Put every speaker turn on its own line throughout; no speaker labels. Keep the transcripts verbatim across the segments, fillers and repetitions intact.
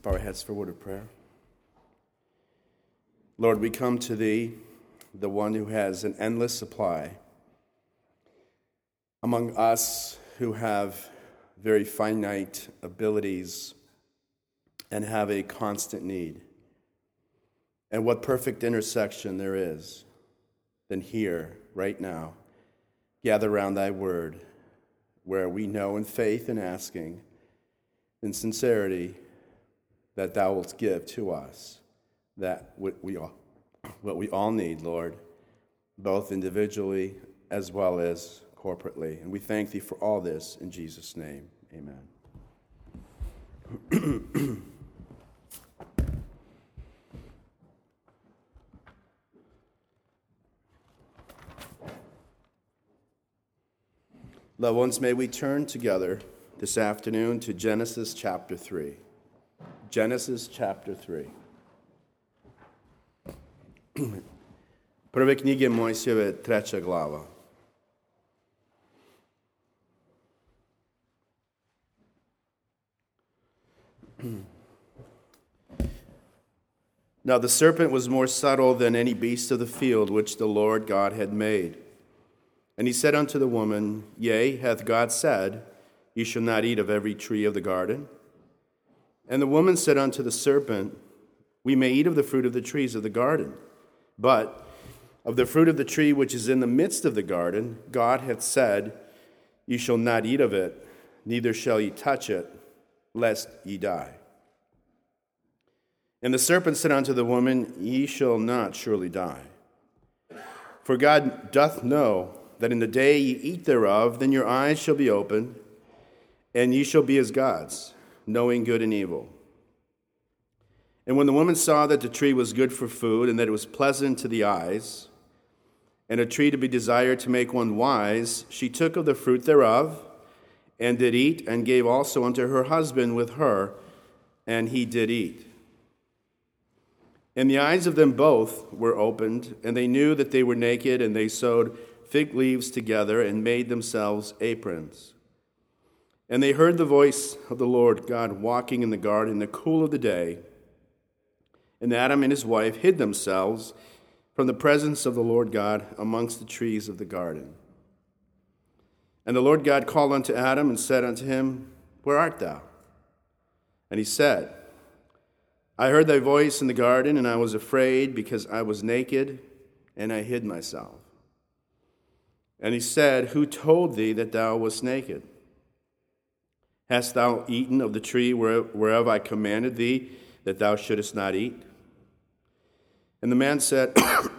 Bow our heads for a word of prayer. Lord, we come to Thee, the one who has an endless supply. Among us who have very finite abilities and have a constant need. And what perfect intersection there is than here, right now, gather around Thy word, where we know in faith and asking, in sincerity, that Thou wilt give to us that what we all, what we all need, Lord, both individually as well as corporately. And we thank Thee for all this in Jesus' name. Amen. Loved ones, may we turn together this afternoon to Genesis chapter three. Genesis chapter three. Prve knjige Mojsijeve, treća glava. Now the serpent was more subtle than any beast of the field which the Lord God had made. And he said unto the woman, Yea, hath God said, Ye shall not eat of every tree of the garden? And the woman said unto the serpent, We may eat of the fruit of the trees of the garden, but of the fruit of the tree which is in the midst of the garden, God hath said, Ye shall not eat of it, neither shall ye touch it, lest ye die. And the serpent said unto the woman, Ye shall not surely die. For God doth know that in the day ye eat thereof, then your eyes shall be opened, and ye shall be as gods, knowing good and evil. And when the woman saw that the tree was good for food, and that it was pleasant to the eyes, and a tree to be desired to make one wise, she took of the fruit thereof, and did eat, and gave also unto her husband with her, and he did eat. And the eyes of them both were opened, and they knew that they were naked, and they sewed fig leaves together, and made themselves aprons. And they heard the voice of the Lord God walking in the garden in the cool of the day. And Adam and his wife hid themselves from the presence of the Lord God amongst the trees of the garden. And the Lord God called unto Adam and said unto him, Where art thou? And he said, I heard thy voice in the garden, and I was afraid, because I was naked, and I hid myself. And he said, Who told thee that thou wast naked? Hast thou eaten of the tree whereof I commanded thee that thou shouldest not eat? And the man said,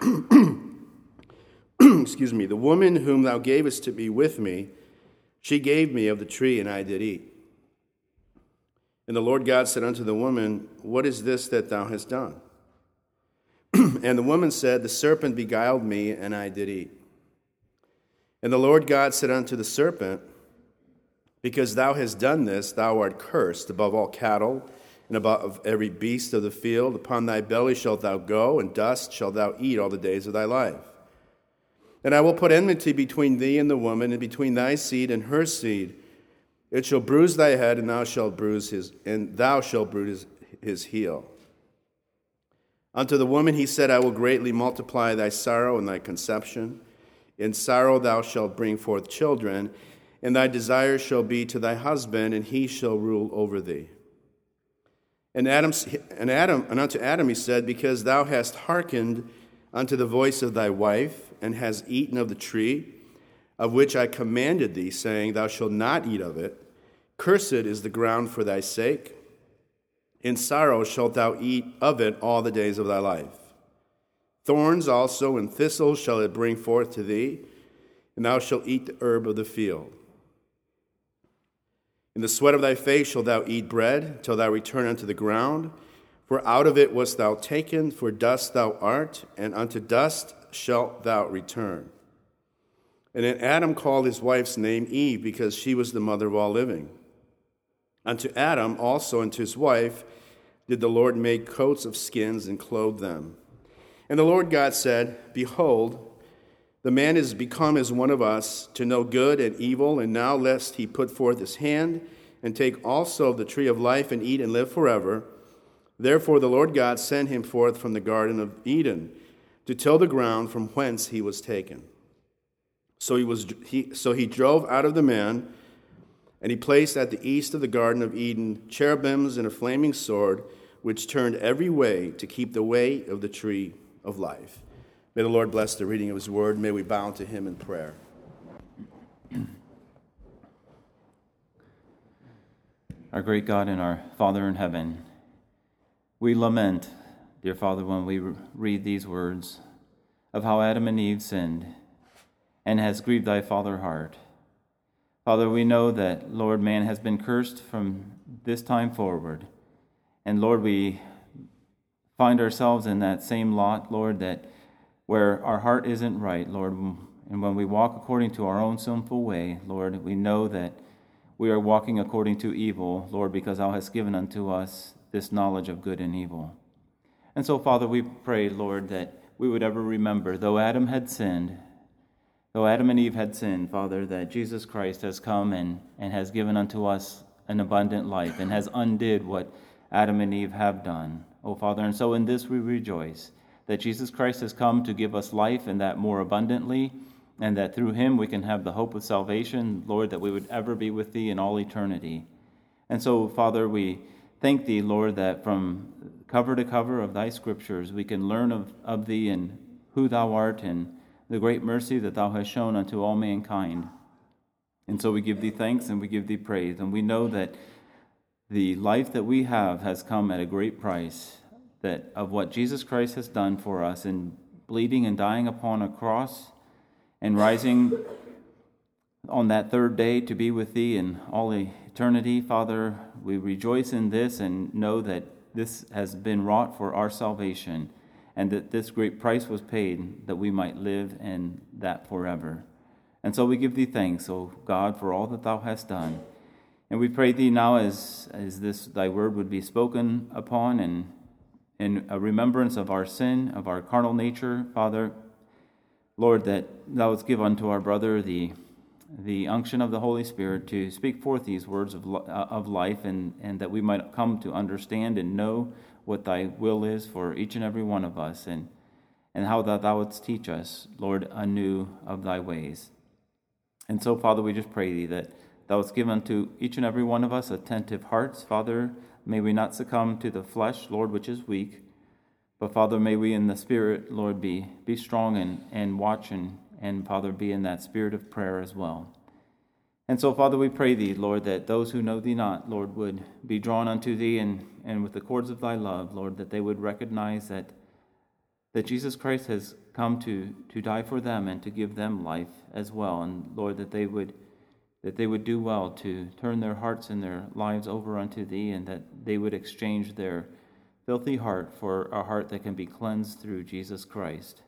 Excuse me, the woman whom thou gavest to be with me, she gave me of the tree, and I did eat. And the Lord God said unto the woman, What is this that thou hast done? And the woman said, The serpent beguiled me, and I did eat. And the Lord God said unto the serpent, Because thou hast done this, thou art cursed above all cattle, and above every beast of the field. Upon thy belly shalt thou go, and dust shalt thou eat all the days of thy life. And I will put enmity between thee and the woman, and between thy seed and her seed. It shall bruise thy head, and thou shalt bruise his, and thou shalt bruise his heel. Unto the woman he said, I will greatly multiply thy sorrow and thy conception. In sorrow thou shalt bring forth children, and thy desire shall be to thy husband, and he shall rule over thee. And Adam, and Adam, and unto Adam he said, Because thou hast hearkened unto the voice of thy wife, and hast eaten of the tree, of which I commanded thee, saying, Thou shalt not eat of it, cursed is the ground for thy sake. In sorrow shalt thou eat of it all the days of thy life. Thorns also and thistles shall it bring forth to thee, and thou shalt eat the herb of the field. In the sweat of thy face shalt thou eat bread, till thou return unto the ground. For out of it wast thou taken, for dust thou art, and unto dust shalt thou return. And then Adam called his wife's name Eve, because she was the mother of all living. Unto Adam also and to his wife did the Lord make coats of skins and clothe them. And the Lord God said, Behold, the man is become as one of us, to know good and evil, and now lest he put forth his hand, and take also of the tree of life, and eat and live forever. Therefore the Lord God sent him forth from the Garden of Eden to till the ground from whence he was taken. So he, was, he, so he drove out of the man, and he placed at the east of the Garden of Eden cherubims and a flaming sword, which turned every way to keep the way of the tree of life. May the Lord bless the reading of his word. May we bow to him in prayer.
Our great God and our Father in heaven, we lament, dear Father, when we read these words of how Adam and Eve sinned and has grieved thy Father heart. Father, we know that, Lord, man has been cursed from this time forward. And Lord, we find ourselves in that same lot, Lord, that where our heart isn't right, Lord, and when we walk according to our own sinful way, Lord, we know that we are walking according to evil, Lord, because thou hast given unto us this knowledge of good and evil. And so, Father, we pray, Lord, that we would ever remember, though Adam had sinned, though Adam and Eve had sinned, Father, that Jesus Christ has come and, and has given unto us an abundant life and has undid what Adam and Eve have done. Oh, Father, and so in this we rejoice, that Jesus Christ has come to give us life and that more abundantly, and that through him we can have the hope of salvation, Lord, that we would ever be with thee in all eternity. And so, Father, we thank thee, Lord, that from cover to cover of thy scriptures we can learn of, of thee and who thou art and the great mercy that thou hast shown unto all mankind. And so we give thee thanks and we give thee praise. And we know that the life that we have has come at a great price, that of what Jesus Christ has done for us in bleeding and dying upon a cross and rising on that third day to be with thee in all eternity. Father, we rejoice in this and know that this has been wrought for our salvation and that this great price was paid that we might live in that forever. And so we give thee thanks, O God, for all that thou hast done. And we pray thee now as, as this thy word would be spoken upon and in a remembrance of our sin, of our carnal nature, Father, Lord, that thou wouldst give unto our brother the the unction of the Holy Spirit to speak forth these words of, of life and, and that we might come to understand and know what thy will is for each and every one of us and, and how that thou wouldst teach us, Lord, anew of thy ways. And so, Father, we just pray thee that thou wouldst give unto each and every one of us attentive hearts. Father, may we not succumb to the flesh, Lord, which is weak, but, Father, may we in the Spirit, Lord, be, be strong and, and watch and And, Father, be in that spirit of prayer as well. And so, Father, we pray thee, Lord, that those who know thee not, Lord, would be drawn unto thee and, and with the cords of thy love, Lord, that they would recognize that that Jesus Christ has come to, to die for them and to give them life as well. And, Lord, that they would that they would do well to turn their hearts and their lives over unto thee and that they would exchange their filthy heart for a heart that can be cleansed through Jesus Christ.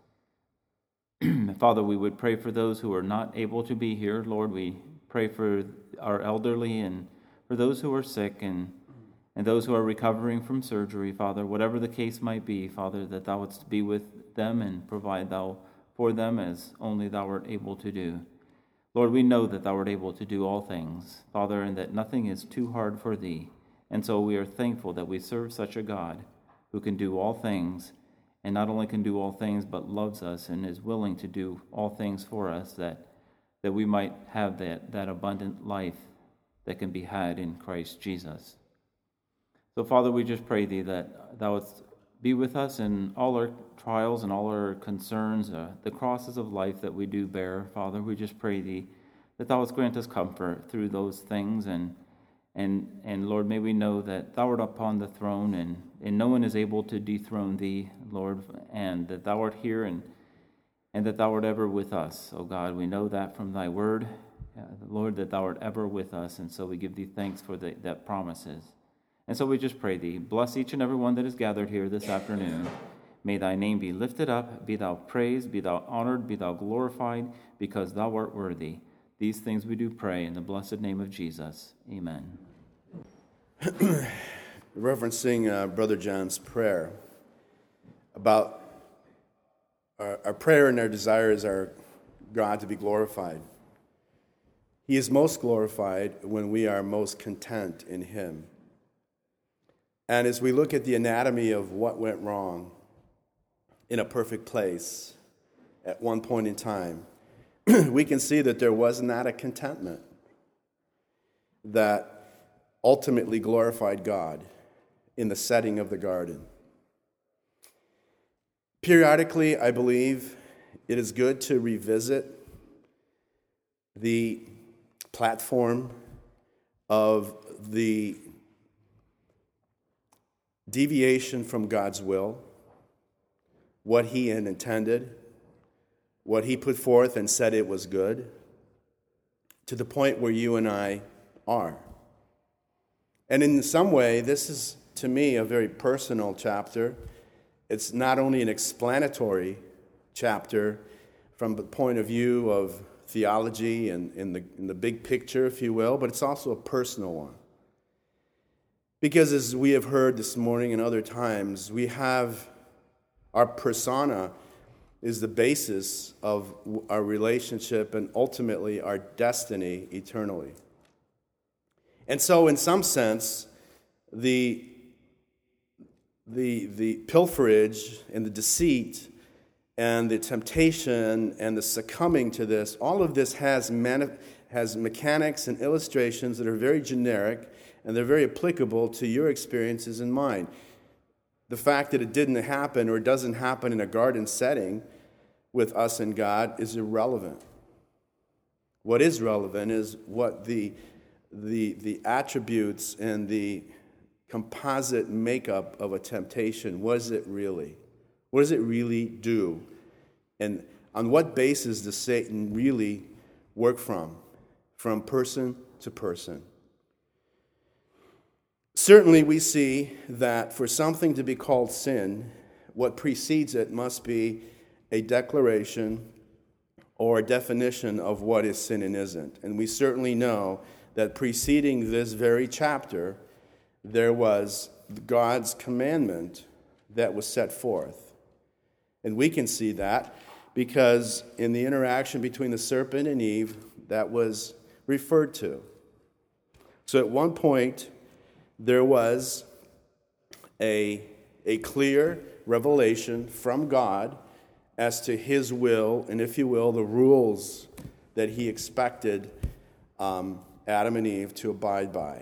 Father, we would pray for those who are not able to be here. Lord, we pray for our elderly and for those who are sick and, and those who are recovering from surgery, Father, whatever the case might be, Father, that thou wouldst be with them and provide thou for them as only thou art able to do. Lord, we know that thou art able to do all things, Father, and that nothing is too hard for thee. And so we are thankful that we serve such a God who can do all things, and not only can do all things, but loves us and is willing to do all things for us, that that we might have that, that abundant life that can be had in Christ Jesus. So, Father, we just pray thee that thou wouldst be with us in all our trials and all our concerns, uh, the crosses of life that we do bear. Father, we just pray thee that thou wouldst grant us comfort through those things, and And, and Lord, may we know that thou art upon the throne, and, and no one is able to dethrone thee, Lord, and that thou art here, and, and that thou art ever with us. Oh God, we know that from thy word, uh, Lord, that thou art ever with us, and so we give thee thanks for the, that promises. And so we just pray thee, bless each and every one that is gathered here this afternoon. May thy name be lifted up, be thou praised, be thou honored, be thou glorified, because thou art worthy. These things we do pray in the blessed name of Jesus. Amen.
Referencing uh, Brother John's prayer about our, our prayer and our desires are God to be glorified. He is most glorified when we are most content in him. And as we look at the anatomy of what went wrong in a perfect place at one point in time, we can see that there was not a contentment that ultimately glorified God in the setting of the garden. Periodically, I believe it is good to revisit the platform of the deviation from God's will, what he had intended, what he put forth and said it was good, to the point where you and I are. And in some way, this is, to me, a very personal chapter. It's not only an explanatory chapter from the point of view of theology and in the, in the big picture, if you will, but it's also a personal one. Because as we have heard this morning and other times, we have our persona is the basis of our relationship and ultimately our destiny eternally. And so in some sense, the, the, the pilferage and the deceit and the temptation and the succumbing to this, all of this has, mani- has mechanics and illustrations that are very generic and they're very applicable to your experiences and mine. The fact that it didn't happen or doesn't happen in a garden setting with us and God is irrelevant. What is relevant is what the, the, the attributes and the composite makeup of a temptation, what is it really? What does it really do? And on what basis does Satan really work from? From person to person. Certainly we see that for something to be called sin, what precedes it must be a declaration or a definition of what is sin and isn't. And we certainly know that preceding this very chapter, there was God's commandment that was set forth. And we can see that because in the interaction between the serpent and Eve, that was referred to. So at one point, there was a, a clear revelation from God as to his will, and if you will, the rules that he expected um, Adam and Eve to abide by.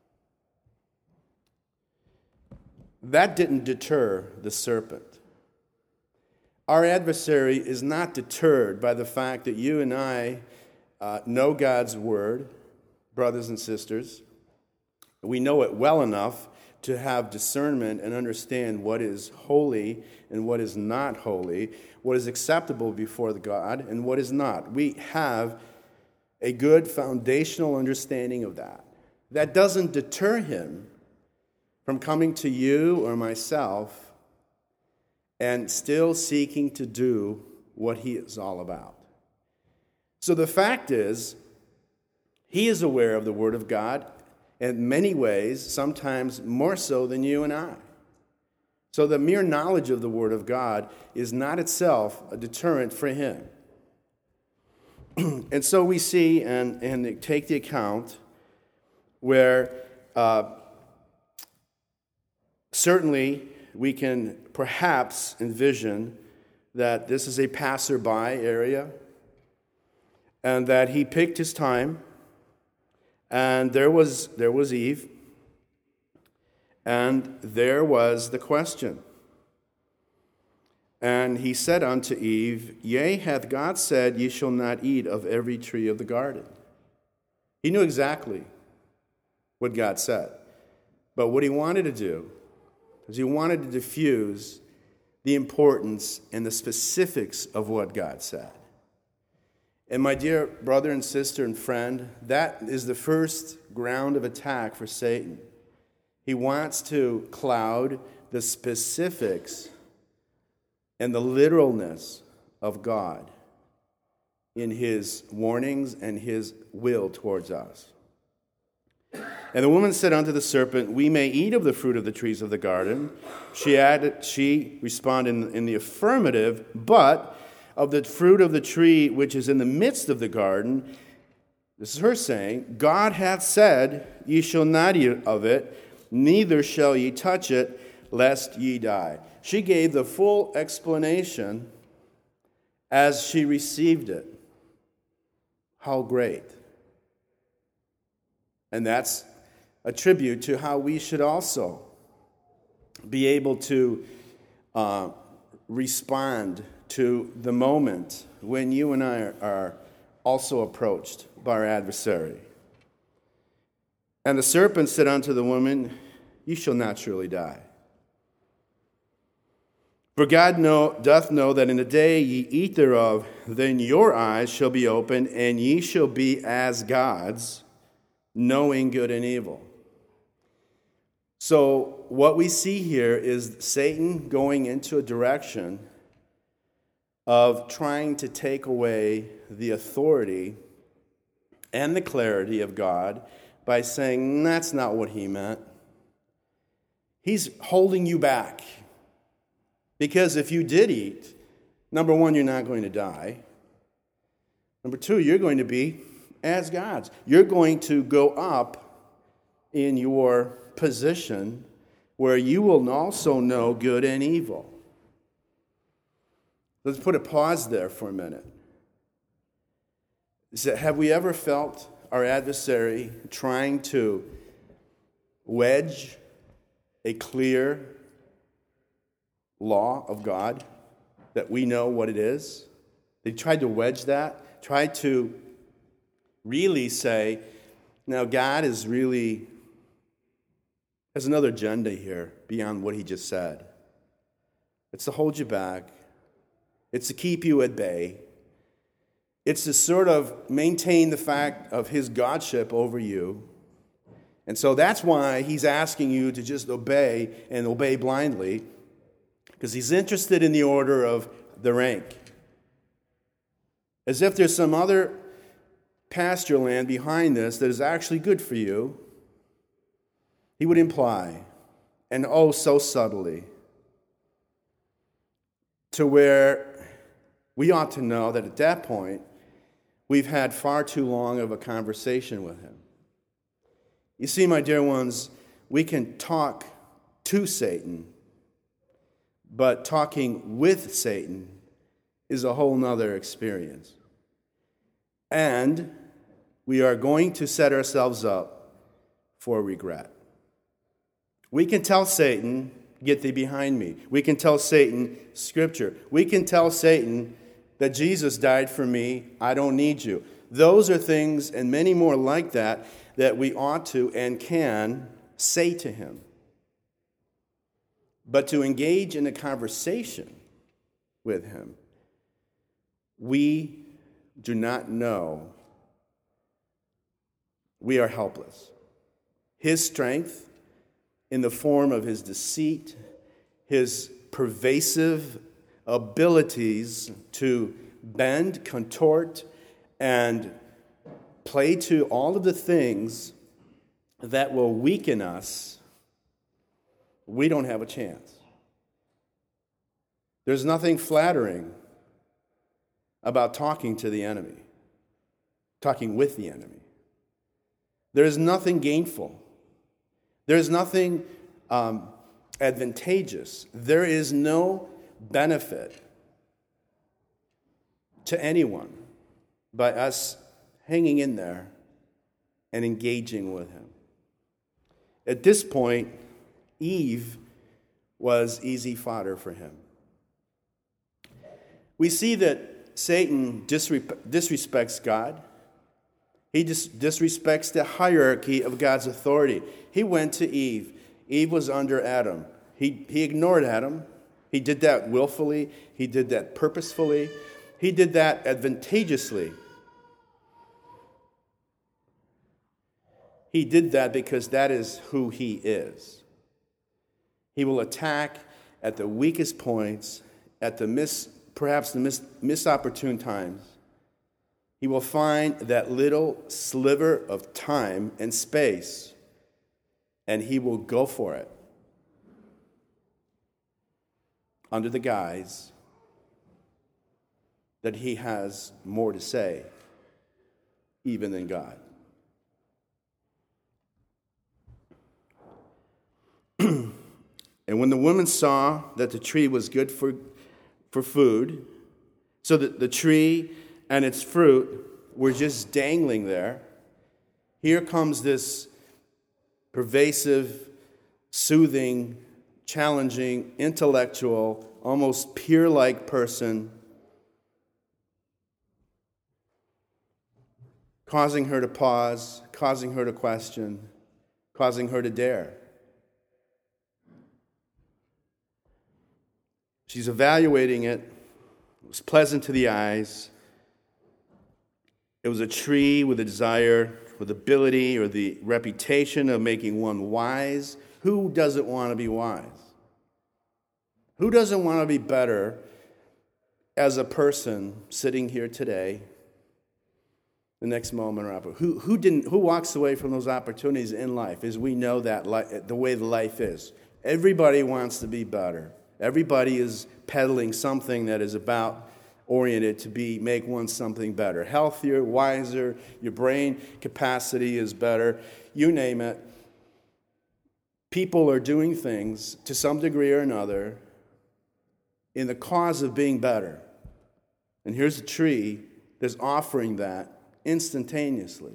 That didn't deter the serpent. Our adversary is not deterred by the fact that you and I uh, know God's word, brothers and sisters. We know it well enough to have discernment and understand what is holy and what is not holy, what is acceptable before the God and what is not. We have a good foundational understanding of that. That doesn't deter him from coming to you or myself and still seeking to do what he is all about. So the fact is, he is aware of the Word of God in many ways, sometimes more so than you and I. So the mere knowledge of the Word of God is not itself a deterrent for him. And so we see and, and take the account where uh, certainly we can perhaps envision that this is a passerby area and that he picked his time. And there was there was Eve, and there was the question. And he said unto Eve, Yea, hath God said, Ye shall not eat of every tree of the garden. He knew exactly what God said. But what he wanted to do is he wanted to diffuse the importance and the specifics of what God said. And my dear brother and sister and friend, that is the first ground of attack for Satan. He wants to cloud the specifics and the literalness of God in his warnings and his will towards us. And the woman said unto the serpent, We may eat of the fruit of the trees of the garden. She added, she responded in, in the affirmative, but of the fruit of the tree which is in the midst of the garden, this is her saying, God hath said, Ye shall not eat of it, neither shall ye touch it, lest ye die. She gave the full explanation as she received it. How great. And that's a tribute to how we should also be able to uh, respond to the moment when you and I are also approached by our adversary. And the serpent said unto the woman, You shall not surely die. For God know, doth know that in the day ye eat thereof, then your eyes shall be opened, and ye shall be as gods, knowing good and evil. So what we see here is Satan going into a direction of trying to take away the authority and the clarity of God by saying, that's not what he meant. He's holding you back. Because if you did eat, number one, you're not going to die. Number two, you're going to be as gods. You're going to go up in your position where you will also know good and evil. Let's put a pause there for a minute. So have we ever felt our adversary trying to wedge a clear law of God that we know what it is? They tried to wedge that, tried to really say, now God is really, has another agenda here beyond what he just said. It's to hold you back. It's to keep you at bay. It's to sort of maintain the fact of his godship over you. And so that's why he's asking you to just obey and obey blindly, because he's interested in the order of the rank. As if there's some other pasture land behind this that is actually good for you, he would imply, and oh, so subtly, to where we ought to know that at that point, we've had far too long of a conversation with him. You see, my dear ones, we can talk to Satan, but talking with Satan is a whole nother experience. And we are going to set ourselves up for regret. We can tell Satan, get thee behind me. We can tell Satan, Scripture. We can tell Satan that Jesus died for me, I don't need you. Those are things, and many more like that, that we ought to and can say to him. But to engage in a conversation with him, we do not know. We are helpless. His strength in the form of his deceit, his pervasive abilities to bend, contort, and play to all of the things that will weaken us, we don't have a chance. There's nothing flattering about talking to the enemy, talking with the enemy. There's nothing gainful. There's nothing um, advantageous. There is no benefit to anyone by us hanging in there and engaging with him. At this point, Eve was easy fodder for him. We see that Satan disre- disrespects God. He dis- disrespects the hierarchy of God's authority. He went to Eve. Eve was under Adam. He, he ignored Adam. He did that willfully. He did that purposefully. He did that advantageously. He did that because that is who he is. He will attack at the weakest points, at the mis, perhaps the mis, misopportune times. He will find that little sliver of time and space, and he will go for it under the guise that he has more to say, even than God. And when the woman saw that the tree was good for, for food, so that the tree and its fruit were just dangling there, here comes this pervasive, soothing, challenging, intellectual, almost peer-like person, causing her to pause, causing her to question, causing her to dare. She's evaluating it. It was pleasant to the eyes. It was a tree with a desire, with ability, or the reputation of making one wise. Who doesn't want to be wise? Who doesn't want to be better as a person sitting here today, the next moment or opportunity? Who, who, didn't, who walks away from those opportunities in life as we know that li- the way the life is? Everybody wants to be better. Everybody is peddling something that is about oriented to be make one something better, healthier, wiser, your brain capacity is better, you name it. People are doing things to some degree or another in the cause of being better. And here's a tree that's offering that instantaneously.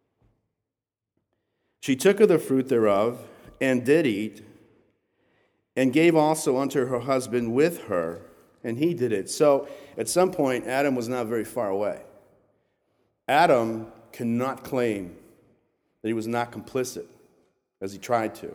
She took of the fruit thereof and did eat, and gave also unto her husband with her, and he did it. So at some point, Adam was not very far away. Adam cannot claim that he was not complicit, as he tried to.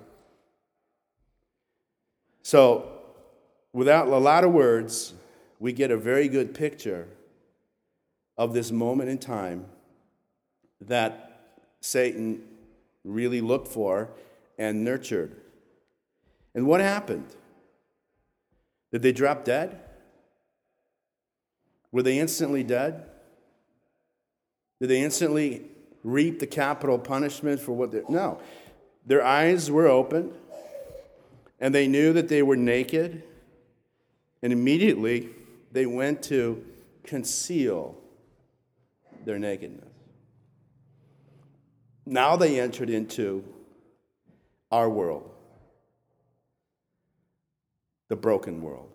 So, without a lot of words, we get a very good picture of this moment in time that Satan really looked for and nurtured. And what happened? Did they drop dead? Were they instantly dead? Did they instantly reap the capital punishment for what they... No. Their eyes were opened, and they knew that they were naked, and immediately they went to conceal their nakedness. Now they entered into our world, the broken world.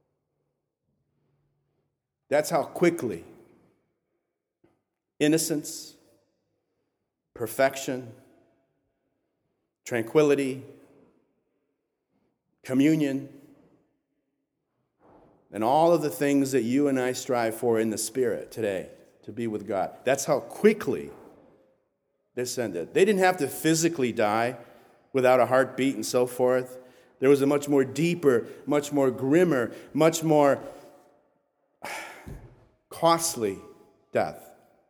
That's how quickly innocence, perfection, tranquility, communion, and all of the things that you and I strive for in the Spirit today, to be with God. That's how quickly this ended. They didn't have to physically die without a heartbeat and so forth. There was a much more deeper, much more grimmer, much more costly death.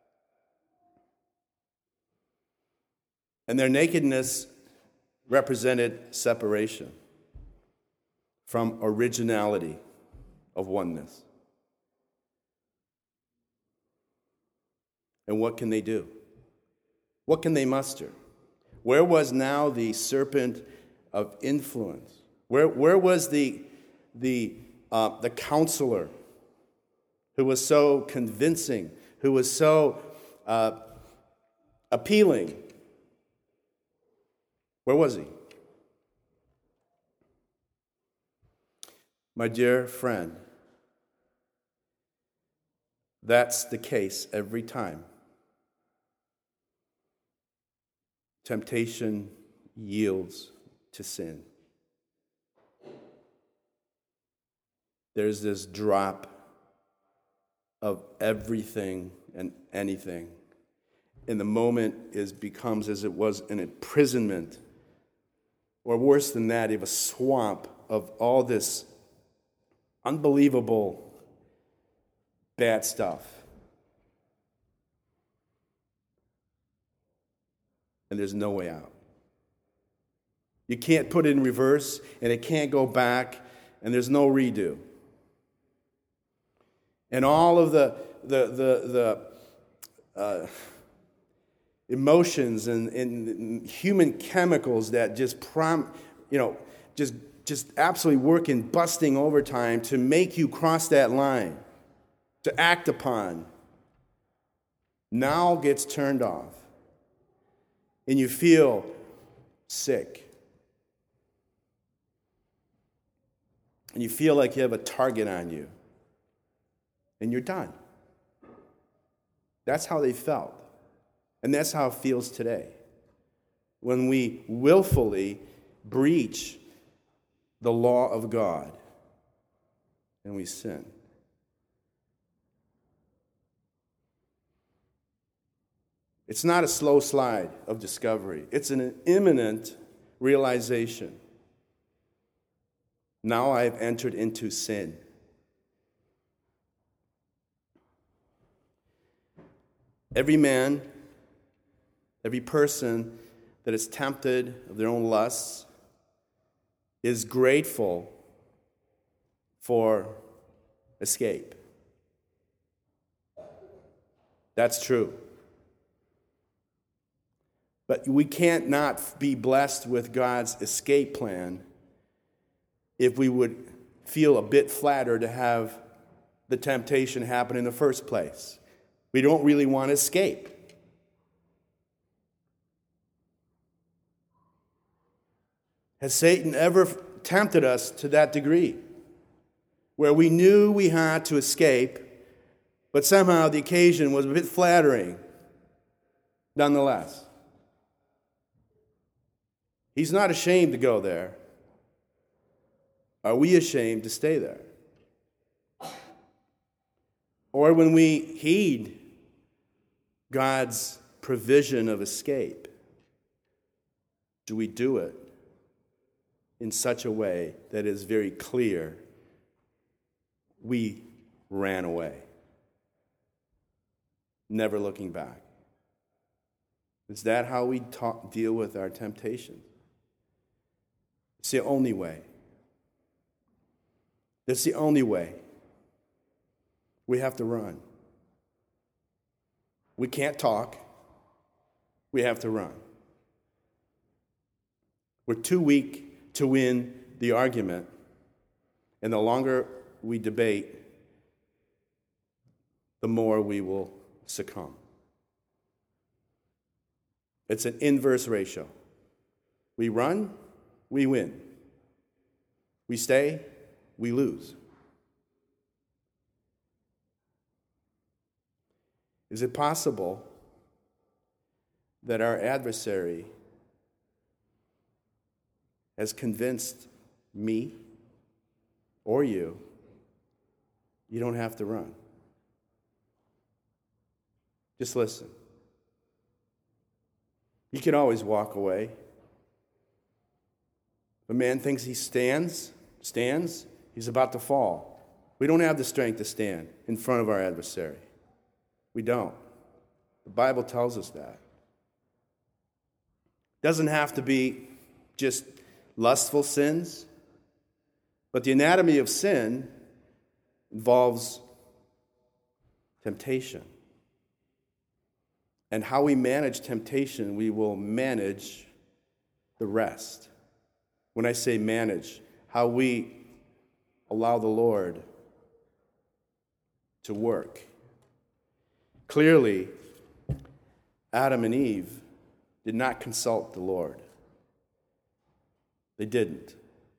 And their nakedness represented separation from originality of oneness. And what can they do? What can they muster? Where was now the serpent of influence? Where, where was the, the, uh, the counselor who was so convincing, who was so uh, appealing? Where was he? My dear friend, that's the case every time. Temptation yields to sin. There's this drop of everything and anything. And the moment is becomes as it was an imprisonment, or worse than that, of a swamp of all this unbelievable bad stuff. And there's no way out. You can't put it in reverse, and it can't go back, and there's no redo. And all of the the the, the uh, emotions and, and human chemicals that just prom, you know, just just absolutely working, busting overtime to make you cross that line, to act upon, now gets turned off. And you feel sick. and you feel like you have a target on you, and you're done. That's how they felt. And that's how it feels today. When we willfully breach the law of God and we sin. It's not a slow slide of discovery. It's an imminent realization. Now I've entered into sin. Every man, every person that is tempted of their own lusts is grateful for escape. That's true. But we can't not be blessed with God's escape plan if we would feel a bit flattered to have the temptation happen in the first place. We don't really want to escape. Has Satan ever tempted us to that degree, where we knew we had to escape, but somehow the occasion was a bit flattering nonetheless? He's not ashamed to go there. Are we ashamed to stay there? Or when we heed God's provision of escape, do we do it in such a way that is very clear we ran away, never looking back? Is that how we talk, deal with our temptation? It's the only way. It's the only way. We have to run. We can't talk. We have to run. We're too weak to win the argument, and the longer we debate, the more we will succumb. It's an inverse ratio. We run, we win. We stay, we lose. Is it possible that our adversary has convinced me or you, you don't have to run? Just listen. You can always walk away. If a man thinks he stands, stands, he's about to fall. We don't have the strength to stand in front of our adversary. We don't. The Bible tells us that. It doesn't have to be just lustful sins, but the anatomy of sin involves temptation. And how we manage temptation, we will manage the rest. When I say manage, how we allow the Lord to work. Clearly, Adam and Eve did not consult the Lord. They didn't.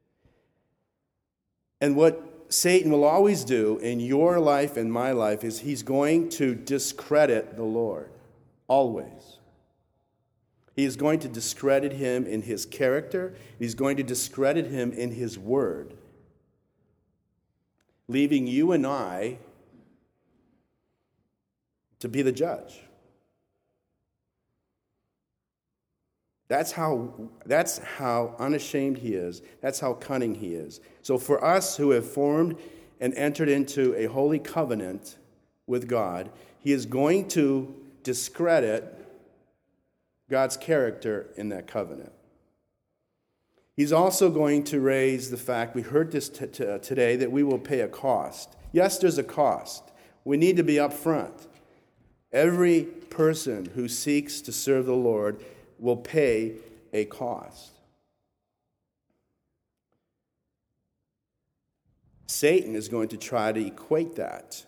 And what Satan will always do in your life and my life is he's going to discredit the Lord. Always. He is going to discredit him in his character. He's going to discredit him in his word, leaving you and I to be the judge. That's how, that's how unashamed he is. That's how cunning he is. So for us who have formed and entered into a holy covenant with God, he is going to discredit God's character in that covenant. He's also going to raise the fact, we heard this t- t- today, that we will pay a cost. Yes, there's a cost. We need to be upfront. Every person who seeks to serve the Lord will pay a cost. Satan is going to try to equate that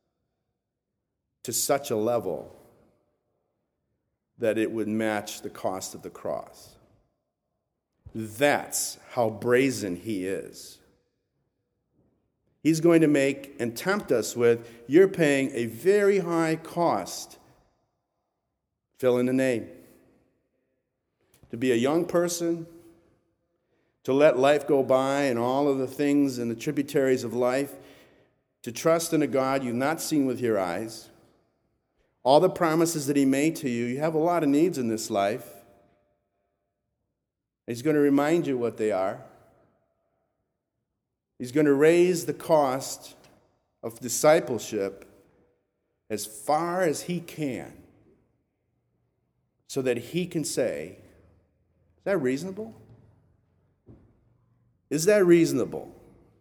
to such a level that it would match the cost of the cross. That's how brazen he is. He's going to make and tempt us with, you're paying a very high cost. Fill in the name. To be a young person, to let life go by and all of the things and the tributaries of life, to trust in a God you've not seen with your eyes, all the promises that he made to you. You have a lot of needs in this life. He's going to remind you what they are. He's going to raise the cost of discipleship as far as he can so that he can say, is that reasonable? Is that reasonable?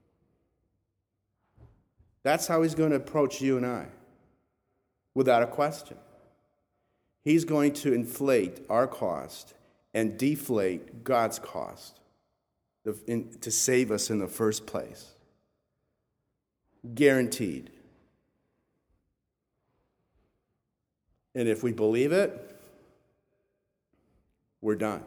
That's how he's going to approach you and I, without a question. He's going to inflate our cost and deflate God's cost to save us in the first place. Guaranteed. And if we believe it, we're done.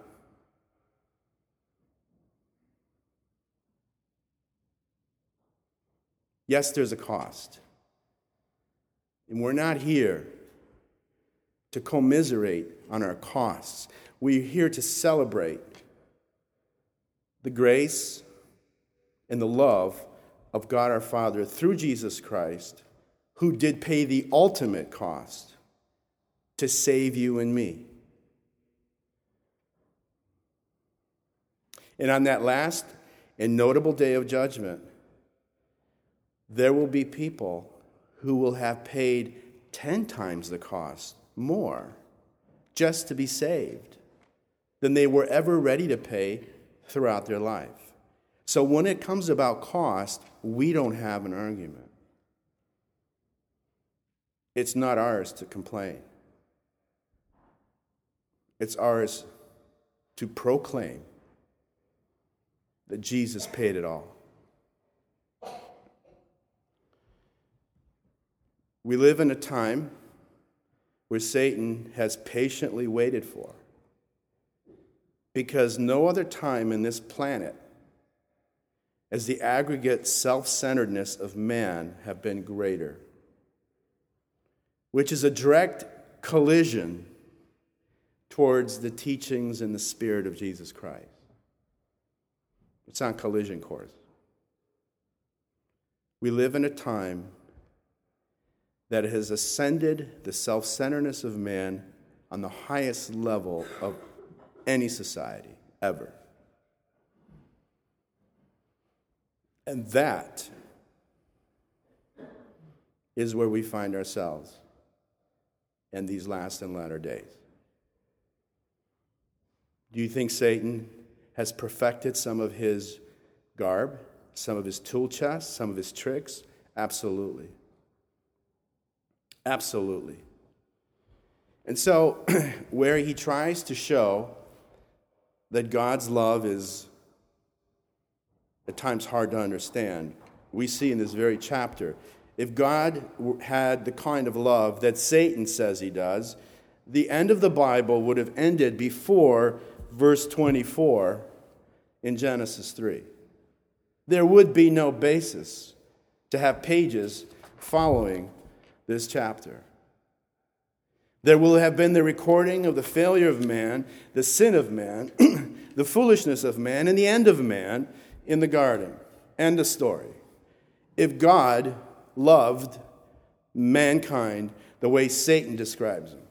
Yes, there's a cost. And we're not here to commiserate on our costs. We're here to celebrate the grace and the love of God our Father through Jesus Christ, who did pay the ultimate cost to save you and me. And on that last and notable day of judgment, there will be people who will have paid ten times the cost, more, just to be saved than they were ever ready to pay throughout their life. So when it comes about cost, we don't have an argument. It's not ours to complain. It's ours to proclaim that Jesus paid it all. We live in a time where Satan has patiently waited for, because no other time in this planet has the aggregate self-centeredness of man have been greater, which is a direct collision towards the teachings and the Spirit of Jesus Christ. It's on collision course. We live in a time that has ascended the self-centeredness of man on the highest level of any society ever. And that is where we find ourselves in these last and latter days. Do you think Satan has perfected some of his garb, some of his tool chest, some of his tricks? Absolutely. Absolutely. And so, where he tries to show that God's love is at times hard to understand, we see in this very chapter, if God had the kind of love that Satan says he does, the end of the Bible would have ended before verse twenty-four in Genesis three. There would be no basis to have pages following this chapter. There will have been the recording of the failure of man, the sin of man, the foolishness of man, and the end of man in the garden. End of story. If God loved mankind the way Satan describes him,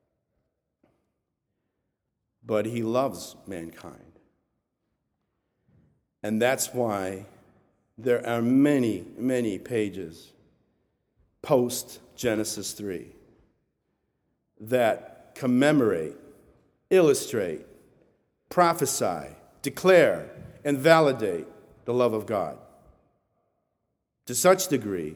but he loves mankind. And that's why there are many, many pages post Genesis three that commemorate, illustrate, prophesy, declare, and validate the love of God to such degree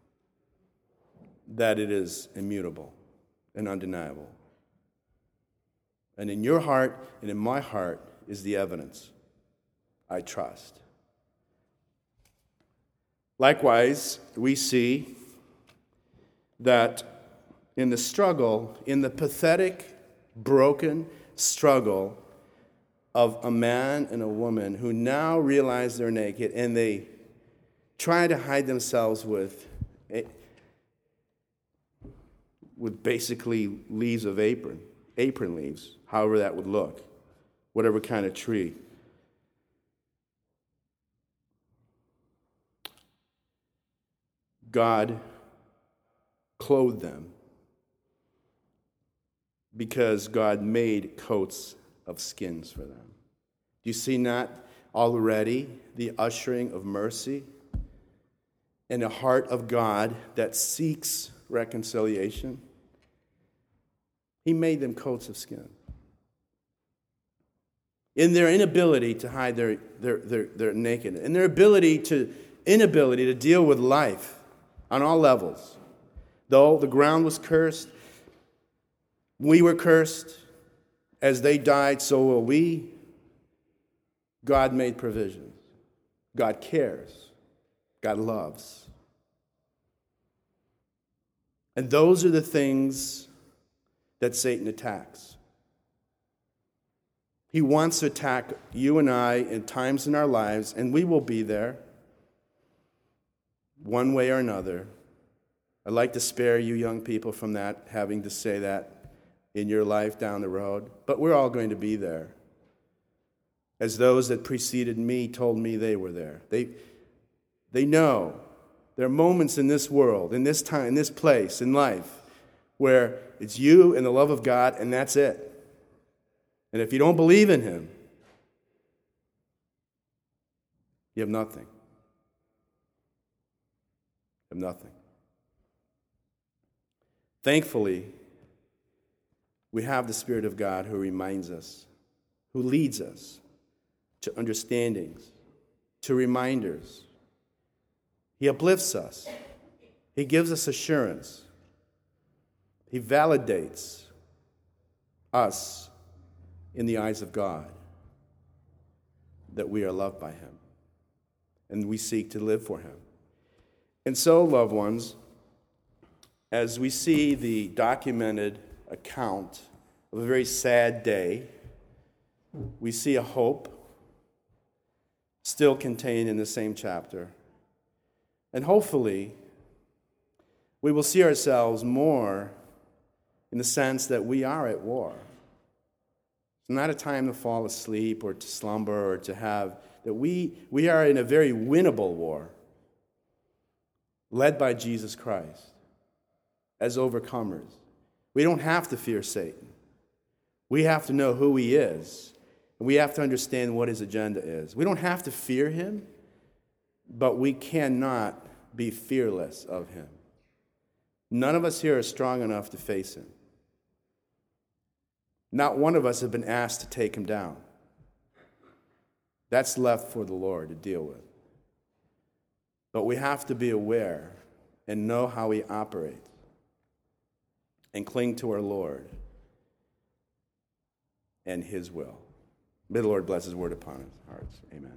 that it is immutable and undeniable. And in your heart and in my heart is the evidence, I trust. Likewise, we see that in the struggle, in the pathetic, broken struggle of a man and a woman who now realize they're naked and they try to hide themselves with, with basically leaves of apron, apron leaves, however that would look, whatever kind of tree. God clothed them because God made coats of skins for them. Do you see not already the ushering of mercy and a heart of God that seeks reconciliation? He made them coats of skin. In their inability to hide their, their, their, their nakedness, in their ability to inability to deal with life on all levels. Though the ground was cursed, we were cursed. As they died, so will we. God made provisions. God cares. God loves. And those are the things that Satan attacks. He wants to attack you and I in times in our lives, and we will be there one way or another. I'd like to spare you young people from that, having to say that in your life down the road, but we're all going to be there. As those that preceded me told me they were there. They, they know there are moments in this world, in this time, in this place, in life, where it's you and the love of God, and that's it. And if you don't believe in Him, you have nothing. You have nothing. Thankfully, we have the Spirit of God who reminds us, who leads us to understandings, to reminders. He uplifts us. He gives us assurance. He validates us in the eyes of God that we are loved by Him and we seek to live for Him. And so, loved ones, as we see the documented account of a very sad day, we see a hope still contained in the same chapter. And hopefully, we will see ourselves more in the sense that we are at war. It's not a time to fall asleep or to slumber or to have, that we, we are in a very winnable war, led by Jesus Christ as overcomers. We don't have to fear Satan. We have to know who he is, and we have to understand what his agenda is. We don't have to fear him, but we cannot be fearless of him. None of us here are strong enough to face him. Not one of us have been asked to take him down. That's left for the Lord to deal with. But we have to be aware and know how he operates and cling to our Lord and his will. May the Lord bless his word upon our hearts. Amen.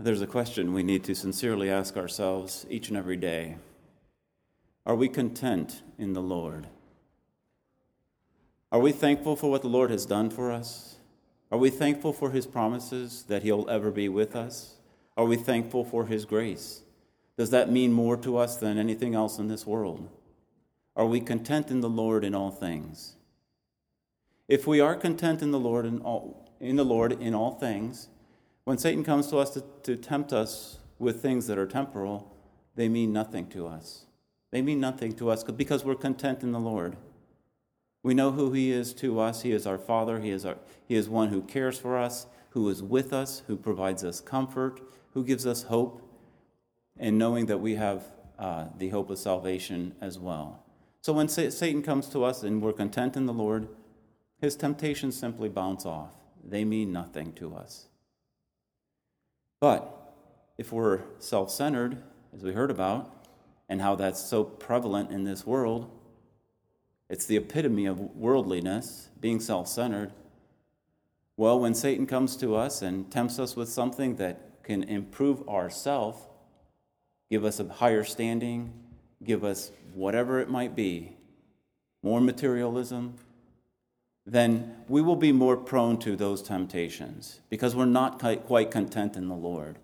there's a question we need to sincerely ask ourselves each and every day. Are we content in the Lord? Are we thankful for what the Lord has done for us? Are we thankful for his promises that he'll ever be with us? Are we thankful for his grace? Does that mean more to us than anything else in this world? Are we content in the Lord in all things? If we are content in the Lord in all, in the Lord in all things, when Satan comes to us to, to tempt us with things that are temporal, they mean nothing to us. They mean nothing to us because we're content in the Lord. We know who he is to us. He is our Father. He is our, he is one who cares for us, who is with us, who provides us comfort, who gives us hope, and knowing that we have uh, the hope of salvation as well. So when Satan comes to us and we're content in the Lord, his temptations simply bounce off. They mean nothing to us. But if we're self-centered, as we heard about, and how that's so prevalent in this world, it's the epitome of worldliness, being self-centered. Well, when Satan comes to us and tempts us with something that can improve ourself, give us a higher standing, give us whatever it might be, more materialism, then we will be more prone to those temptations because we're not quite content in the Lord.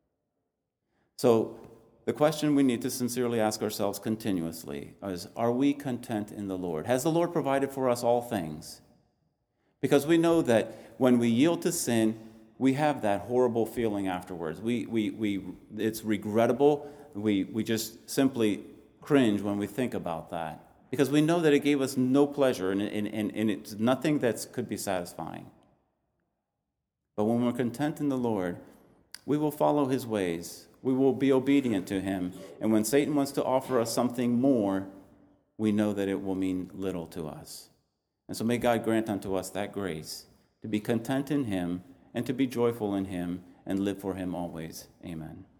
So the question we need to sincerely ask ourselves continuously is, are we content in the Lord? Has the Lord provided for us all things? Because we know that when we yield to sin, we have that horrible feeling afterwards. We, we, we, it's regrettable. We, we just simply cringe when we think about that. Because we know that it gave us no pleasure and, and, and, and it's nothing that could be satisfying. But when we're content in the Lord, we will follow his ways. We will be obedient to him. And when Satan wants to offer us something more, we know that it will mean little to us. And so may God grant unto us that grace to be content in him and to be joyful in him and live for him always. Amen.